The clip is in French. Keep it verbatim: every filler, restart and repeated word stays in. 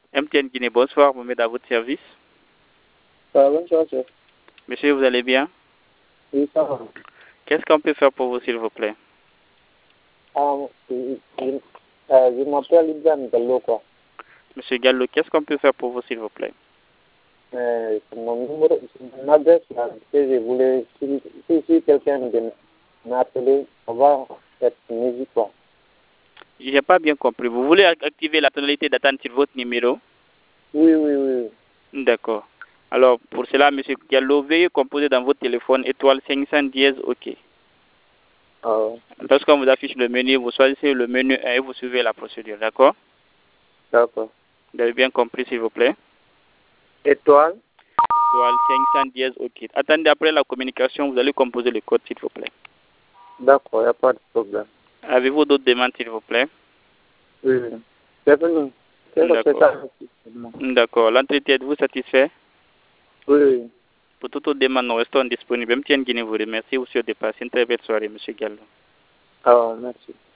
M T N Guinée, bonsoir, Mohamed à votre service. Ça va, bonsoir, chef. Monsieur, vous allez bien? Oui, ça va. Qu'est-ce qu'on peut faire pour vous, s'il vous plaît? Ah, je, je, euh, je m'appelle Ibrahim Gallo, quoi. Monsieur Gallo, qu'est-ce qu'on peut faire pour vous, s'il vous plaît? Euh, mon numéro, mon adresse, là, que je voulais, si, si, si quelqu'un m'a appelé, on va cette musique, quoi. Je n'ai pas bien compris. Vous voulez activer la tonalité d'attente sur votre numéro? Oui, oui, oui. D'accord. Alors, pour cela, monsieur Gallo, veuillez composer dans votre téléphone étoile cinq cent dix, OK. Ah, Lorsqu'on vous affiche le menu, vous choisissez le menu un et vous suivez la procédure, d'accord? d'accord. Vous avez bien compris, s'il vous plaît? Étoile. Étoile cinq cent dix, OK. Attendez, après la communication, vous allez composer le code, s'il vous plaît. D'accord, il n'y a pas de problème. Avez-vous d'autres demandes, s'il vous plaît? Oui, oui. C'est venu. D'accord. D'accord. L'entretien, êtes-vous satisfait? Oui, oui. Pour toute autre demande, nous restons disponibles. M T N Guinée vous remercie. Vous souhaite de passer une très belle soirée, monsieur Gallo. Ah, merci.